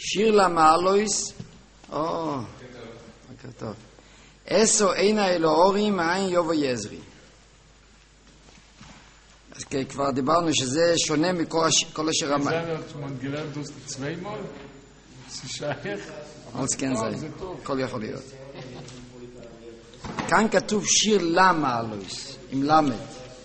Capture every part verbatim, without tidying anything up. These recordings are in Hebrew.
שיר למעלויס, או, בוקר טוב. אסו אינה אלוהורים מאין יובו יזרי. אז כבר דיברנו שזה שונה מכל השיר המ... זה מנגלנדוס צווימול? שייך? אז כן זה, הכל יכול להיות. כאן כתוב שיר למעלויס, עם למד.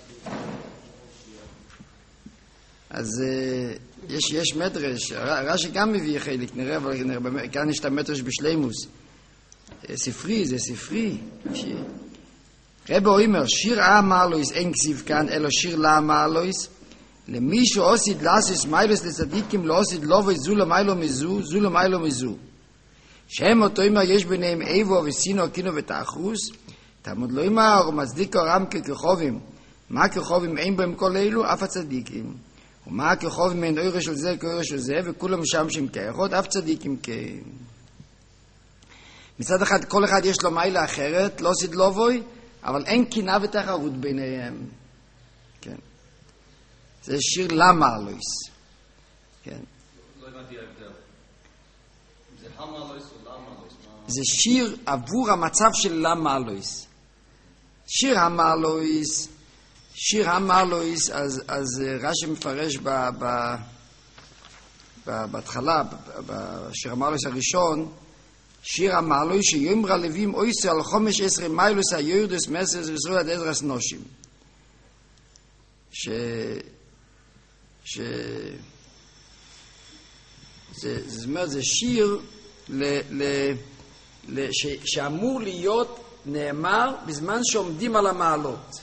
אז יש, יש מדרש, רש"י גם מביא חלק, נראה, אבל נראה, כאן יש את המדרש בשלימוס. ספרי, זה ספרי. רבי אומר, שיר המעלויס אין כסיב כאן, אלא שיר למעלויס. למי שעוsid לעשות מיילוס לצדיקים, לא עוsid לובוי זו למיילו מזו, זו למיילו מזו. שהם אותו אומר, יש ביניהם איבו וסינו, קינו ותאחרוס. תעמוד לא אומר, ומצדיק הרם ככחובים. מה כחובים אין בהם כל אלו? אף הצדיקים. ומה כחובים אין אוירה של זה כאוירה של זה, וכולם משמשים כאחד, אף צדיקים כן. מצד אחד, כל אחד יש לו מיילה אחרת, לא עוsid לובוי, אבל אין קינה ותחרות ביניהם. כן. זה שיר למעלויס. כן. לא הבנתי ההבדל. זה המעלויס או למעלויס? זה שיר עבור המצב של למעלויס. שיר המעלויס, שיר המעלויס, אז, אז רש"י מפרש ב, ב, ב, בהתחלה, בשיר המעלויס הראשון, שיר המעלויס שיאמר הלווים אויסו על חומש עשרה מיילוס היורדוס מסס וזרוע עד עזרס נושים. ש... ש... זה, זאת אומרת, זה שיר ל... ל... ל... ש... שאמור להיות נאמר בזמן שעומדים על המעלות.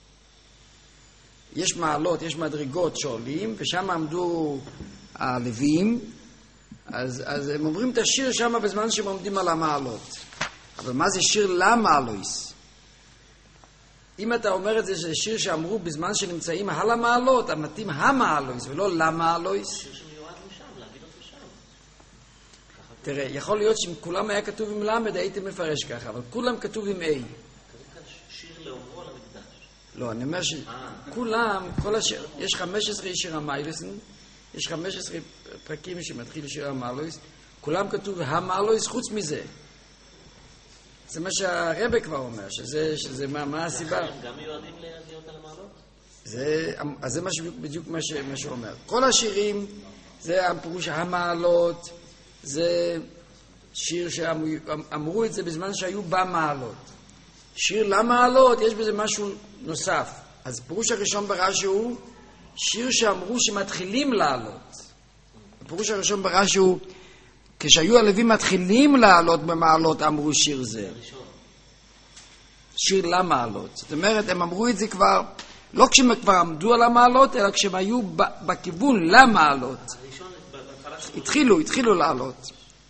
יש מעלות, יש מדרגות שעולים, ושם עמדו הלווים, אז, אז הם אומרים את השיר שם בזמן שהם עומדים על המעלות. אבל מה זה שיר למעלויס? אם אתה אומר את זה, זה שיר שאמרו בזמן שנמצאים על המעלות, המתאים המעלויס ולא למעלויס. שיר שמיועד משם, להגיד אותו שם. תראה, יכול להיות שאם כולם היה כתוב עם למד, הייתי מפרש ככה, אבל כולם כתוב עם A. כתוב כאן שיר לאומרו על המקדש. לא, אני אומר שכולם, כל השיר, יש חמש עשרה שיר המעלויסן, יש חמש עשרה פרקים שמתחיל שיר המעלויס, כולם כתוב המעלויס חוץ מזה. זה מה שהרבא כבר אומר, שזה, שזה מה, מה הסיבה. הם גם מיועדים להיות על המעלות? זה, אז זה משהו, בדיוק מה, ש, מה שהוא אומר. כל השירים, זה הפירוש המעלות, זה שיר שאמרו את זה בזמן שהיו במעלות. שיר למעלות, יש בזה משהו נוסף. אז הפירוש הראשון ברש"י הוא שיר שאמרו שמתחילים לעלות. הפירוש הראשון ברש"י הוא כשהיו הלווים מתחילים לעלות במעלות, אמרו שיר זה. שיר למעלות. זאת אומרת, הם אמרו את זה כבר, לא כשהם כבר עמדו על המעלות, אלא כשהם היו בכיוון למעלות. התחילו, התחילו לעלות.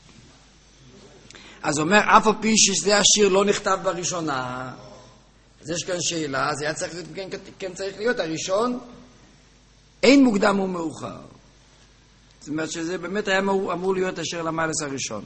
אז אומר, אף על פי שזה השיר לא נכתב בראשונה, אז יש כאן שאלה, אז היה צריך להיות, כן, כן צריך להיות, הראשון, אין מוקדם ומאוחר. זאת אומרת שזה באמת היה אמור להיות השיר למעלס הראשון.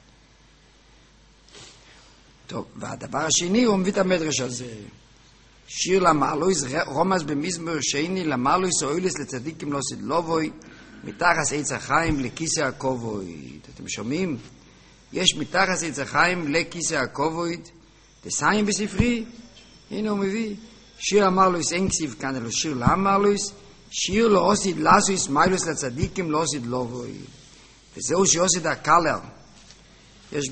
טוב, והדבר השני הוא מביא את המדרש הזה. שיר למעלויס, רומז במזמור שני, למעלויס אוילס לצדיקים לא סדלובוי, מתחת עץ החיים לכיסא הכובד. אתם שומעים? יש מתחת עץ החיים לכיסא הכובד, תסיים בספרי, הנה הוא מביא. שיר המעלויס אין כסיב כאן, אלא שיר למעלויס, שיר לא עוsid לעשות מיילוס לצדיקים, לא עוsid לובוי. וזהו שעוsid הקלר. יש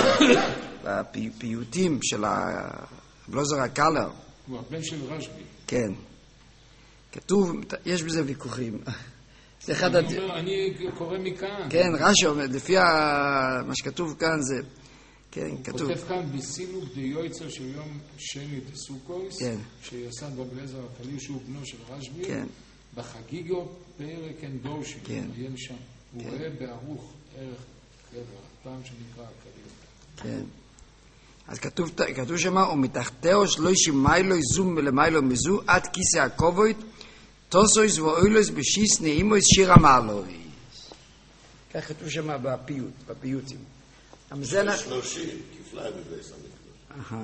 בפיוטים של הבלוזר הקלר. הוא הבן של רשב"י. כן. כתוב, יש בזה ויכוחים. אני קורא מכאן. כן, רש"י אומר, לפי מה שכתוב כאן זה, כן, כתוב. כותב כאן בסילוק דיועצר של יום שני דסוכוס, שיסד בבלזר הקליל שהוא בנו של רשב"י. כן. בחגיגו פרק אין דורשי, כן. עיין שם. הוא רואה בערוך ערך קבר, פעם שנקרא הקליל. כן. אז כתוב, כתוב שמה, ומתחתהו שלושים מיילו זום למיילו מזו, עד כיסא הכובד, תוסויס ואוילוס בשיס נעימויס שיר המעלויס. כך כתוב שמה בפיוט, בפיוטים. שלושים, כפליים בבייס המקדוש.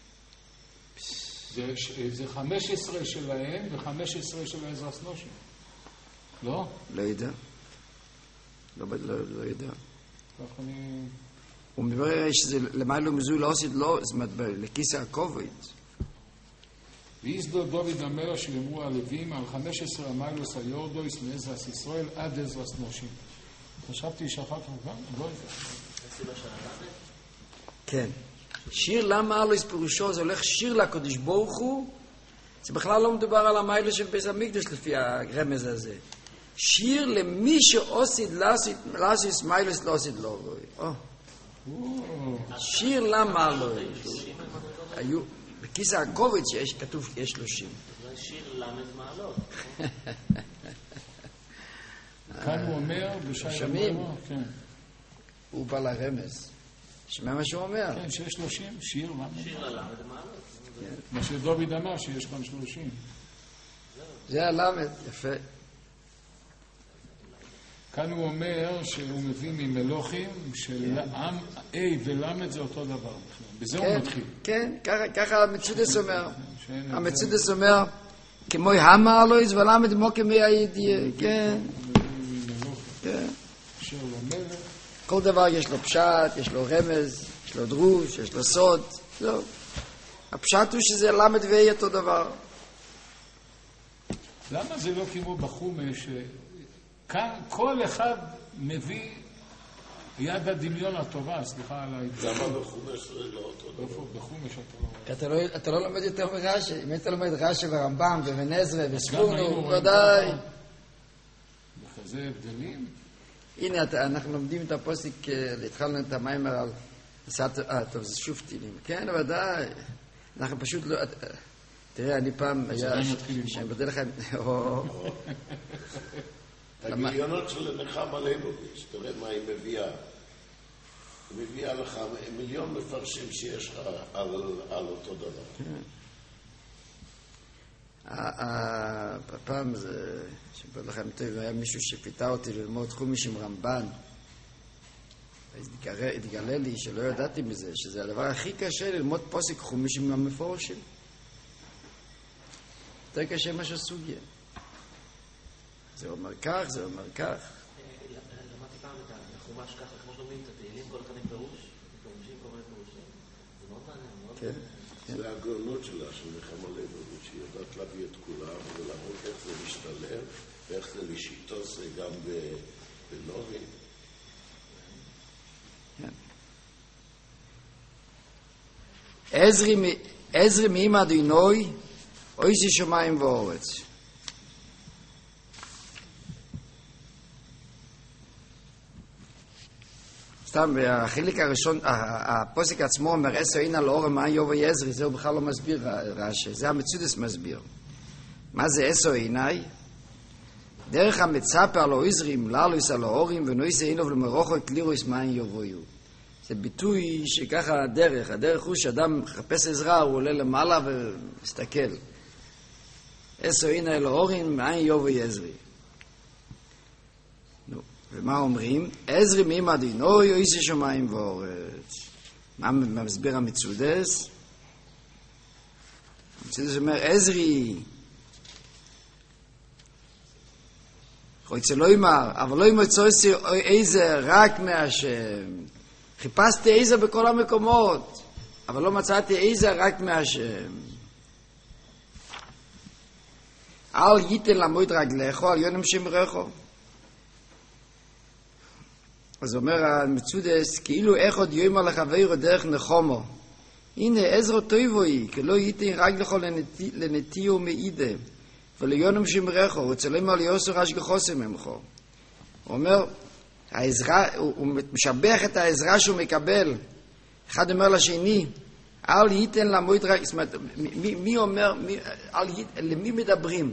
זה חמש עשרה שלהם וחמש עשרה של עזרא נושים. לא? לא יודע. לא, לא, לא יודע. כך אני... הוא מדבר שזה למיילו מזוי לא עשית לא, זאת אומרת, לכיסא הכובד. ויסדו דוד המלך שאמרו הלווים על חמש עשרה המיילוס היורדויס מעזרס ישראל עד עזרס נושים. חשבתי שאחר כך גם, לא יודע. כן. שיר למה אלוהיס פירושו, זה הולך שיר לקדוש ברוך הוא, זה בכלל לא מדובר על המיילו של בית המקדש לפי הרמז הזה. שיר למי שעוsid לאסיס מיילוס לא עוsid לא רואי. שיר למה אלוהיס. היו... בכיסא הכובד שיש, כתוב יש שלושים. זה שיר למד מעלות. כאן הוא אומר, שומעים? הוא בא לרמז. שמע מה שהוא אומר. כן, שיש שלושים, שיר למד. שיר למד מעלות. מה שדוד אמר, שיש כאן שלושים. זה הלמד, יפה. כאן הוא אומר שהוא מביא ממלוכים של עם A ולמד זה אותו דבר. בזה הוא מתחיל. כן, ככה המצודס אומר. המצודס אומר, כמו המה אלוהיס ולמד מו כמי הידיעה. כן. כל דבר יש לו פשט, יש לו רמז, יש לו דרוש, יש לו סוד. הפשט הוא שזה למד ויהיה אותו דבר. למה זה לא כמו בחומש? כאן כל אחד מביא יד הדמיון הטובה, סליחה על ההתגלות. למה בחומש זה לא אותו דבר? בחומש אתה לא... אתה לא לומד יותר מרש"י. אם אתה לומד רש"י ורמב"ם ובן עזרא וספורנו, ודאי. בכזה הבדלים? הנה, אנחנו לומדים את הפוסק, התחלנו את המיימר על... אה, טוב, זה שוב תהילים. כן, ודאי. אנחנו פשוט לא... תראה, אני פעם היה... שאני בודה לך... הגיליונות של נחמה ליבוביץ', תראה מה היא מביאה. היא מביאה לך מיליון מפרשים שיש לך על, על אותו דבר. הפעם זה, שבוד לכם טוב, היה מישהו שפיתה אותי ללמוד חומש עם רמב"ן. התגלה לי שלא ידעתי מזה, שזה הדבר הכי קשה ללמוד פוסק חומש עם המפורשים. יותר קשה מה שסוגיה. זה אומר כך, זה אומר כך. למדתי פעם את החומש ככה, כמו שלומדים את התהילים, כל אחד עם פירוש, פירושים, כל מיני פירושים. זה מאוד מעניין, מאוד מעניין. זה הגאונות שלה, של נחמה ליבוביץ', שהיא יודעת להביא את כולם, ולראות איך זה משתלב, ואיך זה לשיטו זה גם בנובי. עזרי מאמא אדינוי, אויסי שמיים ואורץ. סתם, החלק הראשון, הפוסק עצמו אומר, עשר אין על אורם, מה יובה יזרי, זהו בכלל לא מסביר רש"י, זה המצודס מסביר. מה זה עשר עיניי? דרך המצפה על האוזרים, לאלויס על האורים, ונויס אינוב למרוחו קלירויס מים יובויו. זה ביטוי שככה הדרך, הדרך הוא שאדם מחפש עזרה, הוא עולה למעלה ומסתכל. עשר עיניי על האורים, מים יובה יזרי. ומה אומרים? עזרי מאמא אדינוי, אויסי שמיים ואורץ. מה מסביר המצודס? המצודס אומר, עזרי, רוצה לא אמר, אבל לא ימצא עזר רק מהשם. חיפשתי עזר בכל המקומות, אבל לא מצאתי עזר רק מהשם. אל ייתן למות רגליך, על יונם שמרךו. אז אומר המצודס, כאילו איך עוד יאמר לחברו דרך נחומו. הנה, עזרו טויבוי, כי לא ייתן רגלך לנטיו מעידה, וליונם שמרךו, רוצה לומר ליוסו רשגחוסם ממך. הוא אומר, העזרה, הוא משבח את העזרה שהוא מקבל. אחד אומר לשני, אל ייתן למות רגל, זאת אומרת, מי, מי אומר, מי, אל ייתן, למי מדברים?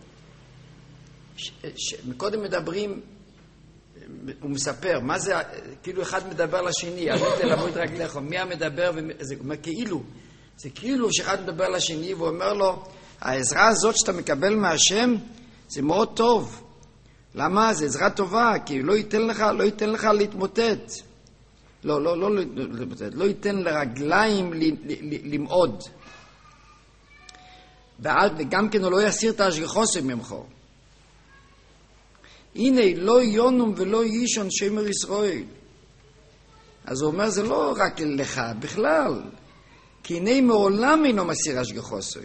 ש, ש, מקודם מדברים, הוא מספר, מה זה, כאילו אחד מדבר לשני, אל ייתן למות רגליך, מי המדבר, זה כאילו, זה כאילו שאחד מדבר לשני, והוא אומר לו, העזרה הזאת שאתה מקבל מהשם, זה מאוד טוב. למה? זה עזרה טובה, כי לא ייתן לך, לא ייתן לך להתמוטט. לא, לא, לא להתמוטט, לא ייתן לרגליים למעוד. וגם כן הוא לא יסיר את ההשגחוסם ממך. הנה, לא יונום ולא יישון שמר ישראל. אז הוא אומר, זה לא רק לך, בכלל. כי הנה מעולם אינו מסיר השגחו סוי.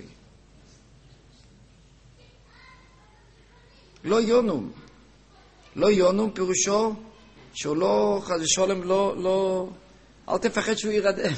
לא יונום. לא יונום פירושו שהוא לא, חס ושלום, לא, לא, אל תפחד שהוא ירדם.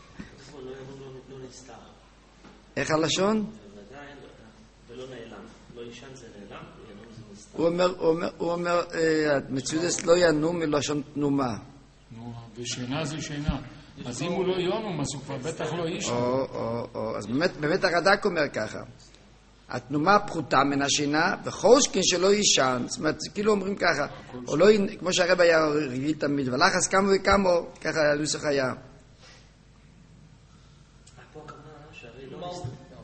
איך הלשון? ולא נעלם. לא ישן זה נעלם, ינום זה נסתר. הוא אומר, הוא אומר, הוא אומר, מצודס לא ינום מלשון תנומה. נו, ושינה זה שינה. אז אם הוא לא יונום, אז הוא כבר בטח לא ישן. או, או, או. אז באמת, באמת הרד"ק אומר ככה. התנומה פחותה מן השינה, וחושקין שלא יישן. זאת אומרת, כאילו אומרים ככה, או לא, כמו שהרב היה רגיל תמיד, ולחס כמה וכמה, ככה הנוסח היה. פה הכוונה שהרי לא מסתכל.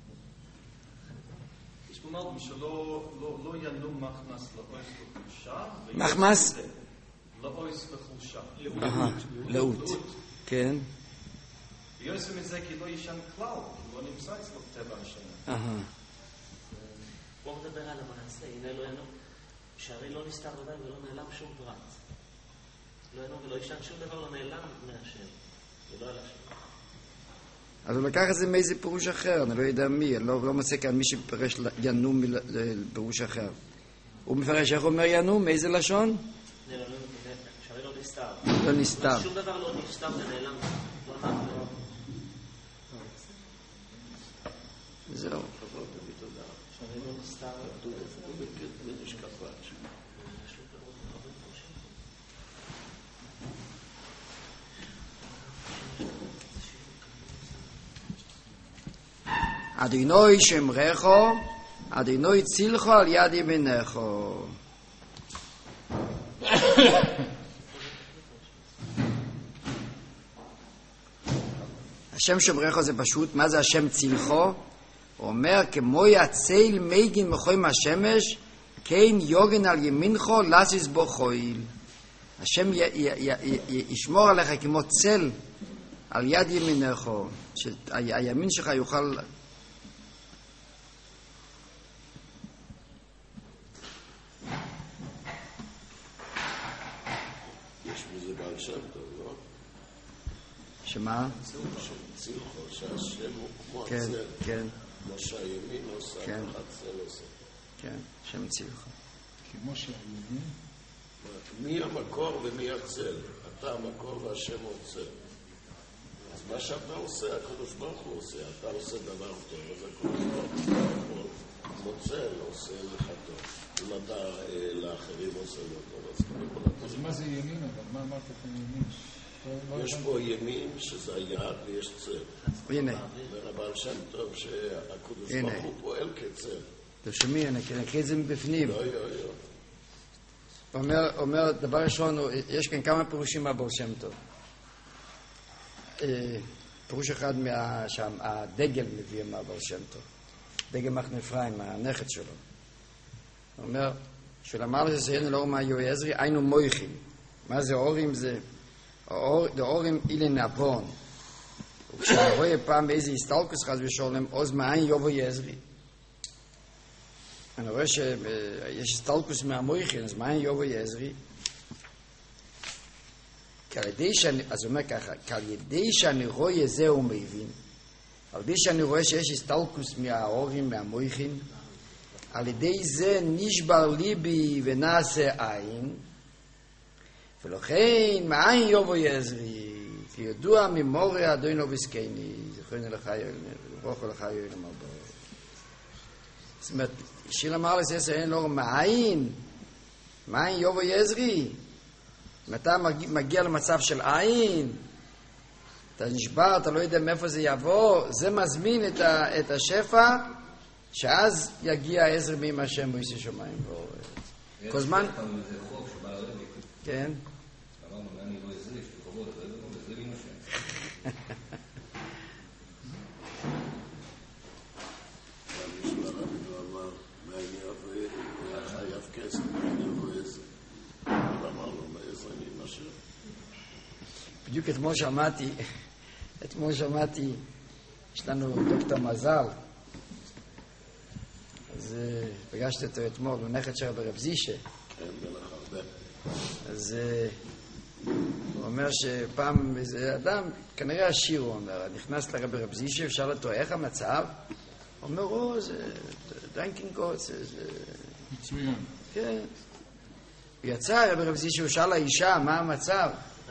יש פה מלבים שלא ינום מחמס לאויס וחולשה. מחמס? לאויס וחולשה. לאות. כן. ויועסו מזה כי לא ישן כלל, כי לא נמצא אצלו טבע השינה. בואו נדבר על המעשה, הנה לא ינום, שהרי לא נסתר ודאי ולא נעלם שום פרט. לא ינום ולא ישן, שום דבר לא נעלם מהשם, ולא על השם. אז הוא לקח את זה מאיזה פירוש אחר, אני לא יודע מי, אני לא, לא מצא כאן מי שפרש ינום לפירוש אחר. הוא מפרש איך הוא אומר ינום, מאיזה לשון? שהרי לא נסתר. לא נסתר. שום דבר לא נסתר ונעלם. לא נעלם. זהו. אדינוי שמרחו, אדינוי צילחו על יד ימינךו. השם שמרחו זה פשוט, מה זה השם צילחו? הוא אומר, כמו יצל מגין מחוים השמש, כן יוגן על ימינכו, לסיס בו חויל. השם י- י- י- י- ישמור עליך כמו צל על יד ימינךו, שהימין שלך יוכל... יש בזה בעל שם טוב, לא? שמה? צילחו, שהשם הוא כמו כן, הצל. כן, כמו שהימין עושה, כן. הצל עושה. כן, שם צילחו. כמו שהימין. מי המקור ומי הצל? אתה המקור והשם הוא צל. אז מה שאתה עושה, הקדוש ברוך הוא עושה. אתה עושה דבר טוב, אז הקדוש ברוך הוא כמו צל עושה לך טוב. אם אתה לאחרים עושה לו טוב, אז קודם כל אתה... אז מה זה ימין אבל? מה אמרת כאן ימין? יש פה ימין שזה היעד ויש צל. הנה. והבעל שם טוב שהקדוש ברוך הוא פועל כצל. תשמעי, אני אקריא את זה מבפנים. לא, לא, לא. אומר, אומר, דבר ראשון, יש כאן כמה פירושים מהבר שם טוב. פירוש אחד מה, שם, הדגל מביא מהבר שם טוב. דגל מחנה אפרים, הנכד שלו. הוא אומר, שלמר לזה אין לאור מה יוי עזרי, היינו מויכים. מה זה אורים? זה אורים אילן נבון. וכשאני רואה פעם באיזה הסתלקוס חס ושולם, עוז מאין יובוי עזרי. אני רואה שיש הסתלקוס מהמויכין, אז מאין יובוי עזרי? אז הוא אומר ככה, כעל ידי שאני רואה זה הוא מבין, על ידי שאני רואה שיש הסתלקוס מהאורים, מהמויכין, על ידי זה נשבר ליבי ונעשה עין, ולכן מאין יובוי עזרי, כי ידוע ממורי אדוני וסקני, זכרני לך ברוך לך יוין המבוא. זאת אומרת, שיר אמר לססר אין לו מאין, מאין יובוי עזרי. אם אתה מגיע למצב של עין, אתה נשבר, אתה לא יודע מאיפה זה יבוא, זה מזמין את, ה, את השפע, שאז יגיע עזר מים השם ויעשה שמיים וארץ. כל זמן... כן. אמרנו, אני לא עזרי, יש לי חובות, אבל לא עזרי מים השם. בדיוק אתמול שמעתי, אתמול שמעתי, יש לנו דוקטור מזל, אז פגשתי אותו אתמול, הוא נכד של רב זישה. אז הוא אומר שפעם איזה אדם, כנראה עשיר, הוא אומר, נכנס לרבי רב זישב, שאל אותו, איך המצב? הוא אומר, או, זה דנקינגוט, זה... מצוין. כן. הוא יצא, רבי רב זישב, הוא שאל האישה, מה המצב?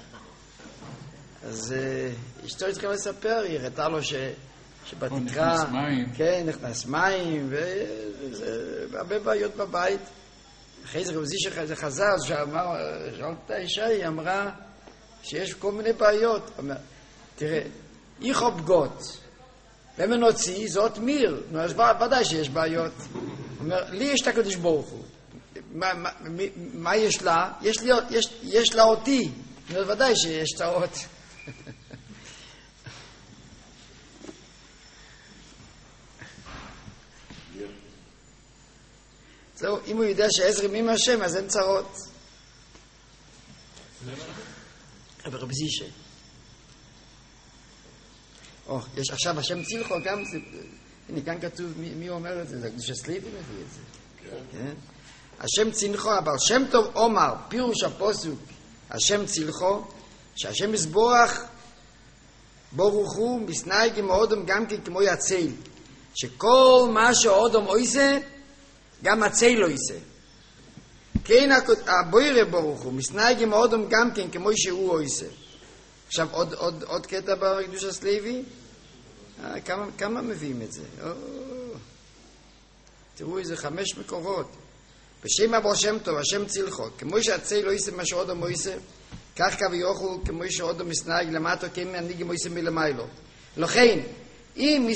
אז אשתו התחילה לספר, היא הראתה לו ש... שבתקרה... נכנס מים. כן, נכנס מים, והרבה בעיות בבית. אחרי זה רב זישב זה חזר, אז שאמר, שאלת את האישה, היא אמרה שיש כל מיני בעיות. אומר, תראה, איך אובגות, ומנוציא, זאת מיר. נו, אז ודאי שיש בעיות. אומר, לי יש את הקדוש ברוך הוא. מה, מה, מה יש לה? יש, לי, יש, יש לה אותי. נו, ודאי שיש צרות. זהו, אם הוא יודע שעזר עם השם, אז אין צרות. רבי רב זישב. או, יש עכשיו השם צילחו, גם, הנה כאן כתוב, מי, מי אומר את זה? זה הקדוש הסליבי מביא את זה. כן. השם צילחו, אבל שם טוב אומר, פירוש הפוסוק, השם צילחו, שהשם יסבורך, ברוך הוא, מסנאי כמו אודם, גם כן כמו יצל. שכל מה שאודם עושה, גם הצל לא יעשה. כן, הבוירה ברוך הוא, מסנאי כמו אודם, גם כן כמו שהוא עושה. עכשיו, עוד, עוד, עוד קטע בקדוש הסליבי? אה, כמה, כמה מביאים את זה? או, תראו איזה חמש מקורות. בשם אבו שם טוב, השם צילחו, כמו שהצל לא יעשה מה שאודם עושה, כך כביכול, כמו שאודם מסנאי למטו, כן מנהיג כמו יעשה מלמיילו. לכן, אם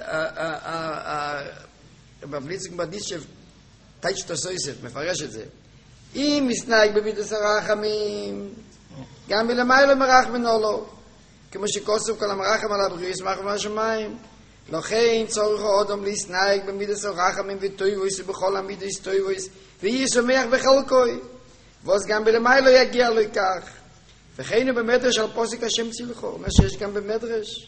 בבליצק בדישב טייצ'טו סויסט מפרש את זה, אם מסנאי במידס הרחמים, גם מלמיילו מרחמן לו, כמו שכוסף כל המרחם על הבריאס מרחם השמיים. לכן צורך האדם להסנאי במידס הרחמים וטויבויס ובכל המידס טויבויס, ויהיה שמח בחלקוי, ואז גם בלמיילו יגיע לו כך. וכן הוא במדרש על פוסק השם צילחו, אומר שיש גם במדרש.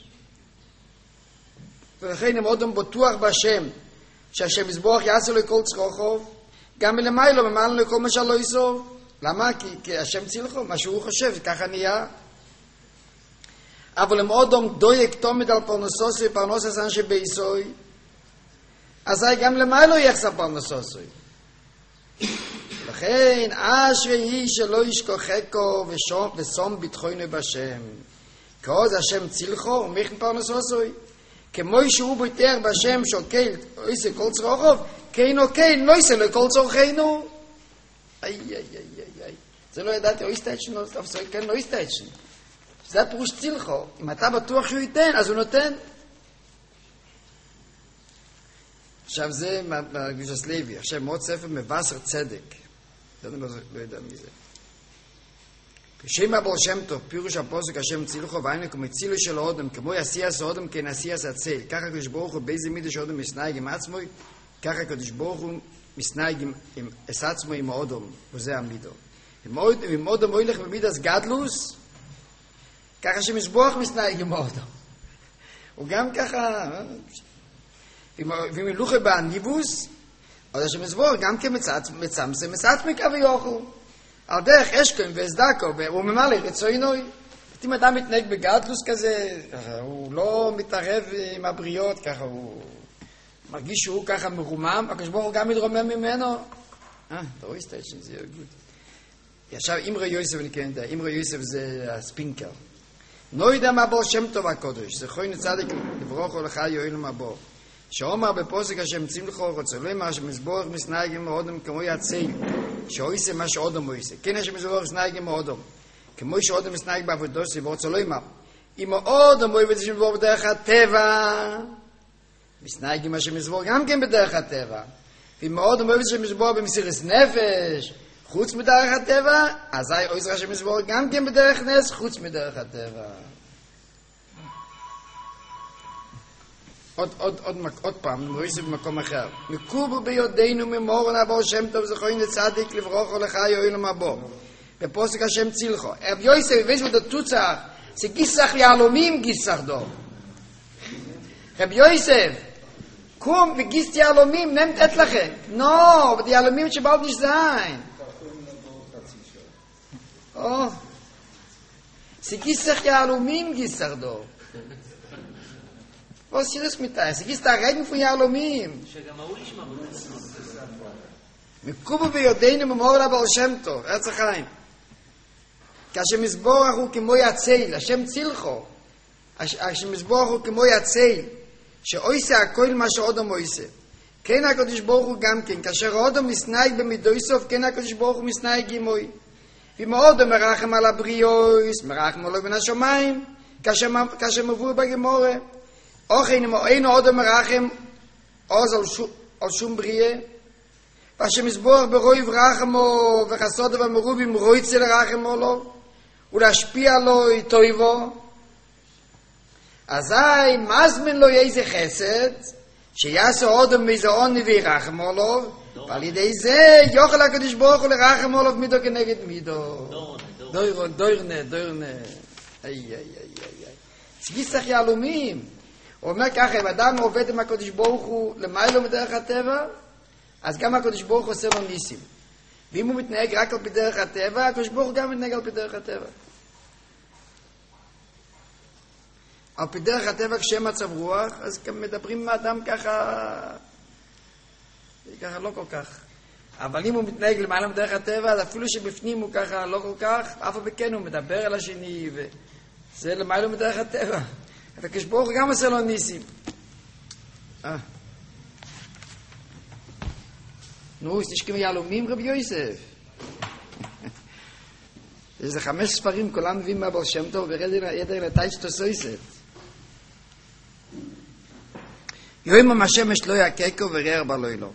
ולכן אם אדם בטוח בהשם, שהשם יסבורך יעשה לו כל צרוכו, גם מלמיילו ממעלה לו כל מה שלא יסוב. למה? כי, כי השם צילחו, מה שהוא חושב, ככה נהיה. אבל אם אדם דויק תומד על פרנסוסוי, פרנסוס אנשי בייסוי, אז גם למיילו יחסר פרנסוסוי. לכן, אשרי היא שלא ישכוחכו ושום ביטחונו בשם. כעוז השם צילחו ומכן פרנסוסוי. כמו שהוא ביטר בשם שוקל, עושה כל צרוכוב, כן או כן, לא עושה לו כל צורכנו. איי, איי, איי, איי, איי. זה לא ידעתי, או יסתייצ'ן, או כן, לא יסתייצ'ן. זה הפירוש צילחו. אם אתה בטוח שהוא ייתן, אז הוא נותן. עכשיו זה מהקדוש הסליבי. עכשיו מאוד ספר מבשר צדק. לא יודע מי זה. בשם אבו שם טוב, פירוש הפוסק השם צילחו, והיינו כמו צילו של האודם, כמו יסיאס האודם כן יסיאס הצל. ככה הקדוש ברוך הוא באיזה מידה שאודם מסנאיג עם עצמו, ככה הקדוש ברוך הוא מסנאיג עם עצמו עם האודם, וזה המידו. אם אודם הולך במידס גדלוס, ככה שמסבוח מסנאיג עם האודם. הוא גם ככה, ואם ילוכה בעניבוס, אז שמסבוח גם כמצמצם, מצעצמי כביכול. על דרך אשכון והסדקו, והוא ממלא רצוינוי. אם אדם מתנהג בגדלוס כזה, הוא לא מתערב עם הבריות, ככה הוא מרגיש שהוא ככה מרומם, הקדוש ברוך הוא גם מתרומם ממנו. אה, אתה רואה סטיישן, זה יהיה גוד. עכשיו, אמרי יוסף, אני כן יודע, אמרי יוסף זה הספינקר. לא יודע מה בו שם טוב הקודש, זכוי נצדיק לברוך הולך יועיל מה בו. שאומר בפוסק השם צילחו רוצה, לא אמר שמסבורך מסנאיגים מאודם כמו יצל, שאויסה מה שאודם אויסה. כן השם מסבורך מסנאיגים מאודם, כמו שאודם מסנאיג בעבודוסי, ורוצה לא אמר. אם האודם אוהב את זה שמסבור בדרך הטבע, מסנאיגים השם מסבור גם כן בדרך הטבע. ואם האודם אוהב את זה שמסבור במסירת נפש, חוץ מדרך הטבע, אז אויסה השם מסבור גם כן בדרך נס, חוץ מדרך הטבע. עוד, עוד, עוד, עוד פעם, נראה זה במקום אחר. מקובו ביודנו ממורן אבו שם טוב זכוין לצדיק לברוך הולך יועילו מבוא. בפוסק השם צילחו. אב יוסף, ויש לו תוצח, זה גיסח יעלומים גיסח דו. רב יוסף, קום וגיסת יעלומים, נמת את לכם. נו, אבל יעלומים שבאו נשזיין. או, Sie gissach Yahlumim gissach do. Was ist das mit da? Sie gisst da reden von Yahlumim. שגם ההוא ישמע בצנות. מקובו ביודענו ממור לבעל שם טוב, ארץ החיים. כאשר מזבורך הוא כמו יציל, השם צילחו, כאשר מזבורך הוא כמו יציל, שאויסה הכל מה שאודום אויסה. כן הקדוש ברוך הוא גם כן, כאשר אודום מסנאי במידוי סוף, כן הקדוש ברוך הוא מסנאי גימוי. ואם אודום מרחם על הבריאויס, מרחם עלו בין השמיים, כאשר, כאשר מבוא בגמורה. אוכן אם אין אודום מרחם עוז על, שו, על שום בריאה, והשם יסבורך ברוי ורחמו וחסודו ומרובים רויצה לרחמו לו ולהשפיע לו איתויבו אזי מזמן לו איזה חסד שיעשה אודם מאיזה עוני וירחמו לו ועל ידי זה יוכל הקדוש ברוך הוא לרחמו לו מידו כנגד מידו דוירון דוירנה דוירנה איי איי איי איי סגיסח יעלומים הוא אומר ככה אם אדם עובד עם הקדוש ברוך הוא למיילו מדרך הטבע אז גם הקדוש ברוך הוא עושה לו ניסים. ואם הוא מתנהג רק על פי דרך הטבע, הקדוש ברוך הוא גם מתנהג על פי דרך הטבע. על פי דרך הטבע כשם מצב רוח, אז מדברים עם האדם ככה, ככה לא כל כך. אבל אם הוא מתנהג למעלה מדרך הטבע, אז אפילו שבפנים הוא ככה לא כל כך, אף בכן הוא מדבר על השני, וזה למעלה מדרך הטבע. הקדוש ברוך הוא גם עושה לו ניסים. אה. נו, יש נשכים יעלומים רבי יוסף. יש זה חמש ספרים, כולם מביאים מהבר שם טוב, וידר לטייץ תוסויסת. יוימום השמש לא יקקו ורר בלוילו.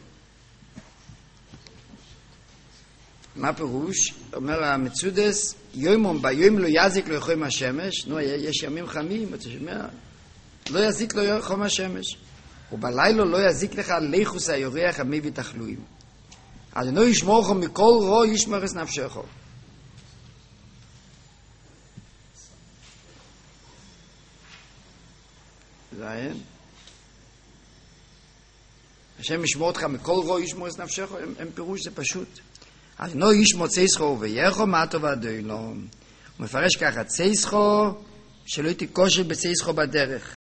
מה פירוש? אומר המצודס, יוימום ביום לא יזיק לו חום השמש, נו, יש ימים חמים, אתה שומע? לא יזיק לו חום השמש. ובלילה לא יזיק לך ליחוס היורח המביא תחלואים. אדוני ישמורך מכל רוע ישמר את נפשך. זיין. השם ישמור אותך מכל רוע ישמר את נפשך, הם פירוש זה פשוט. אדוני ישמור צייסחו ויחו מעטו ועדוילו. הוא מפרש ככה, צייסחו שלא תקושל בצייסחו בדרך.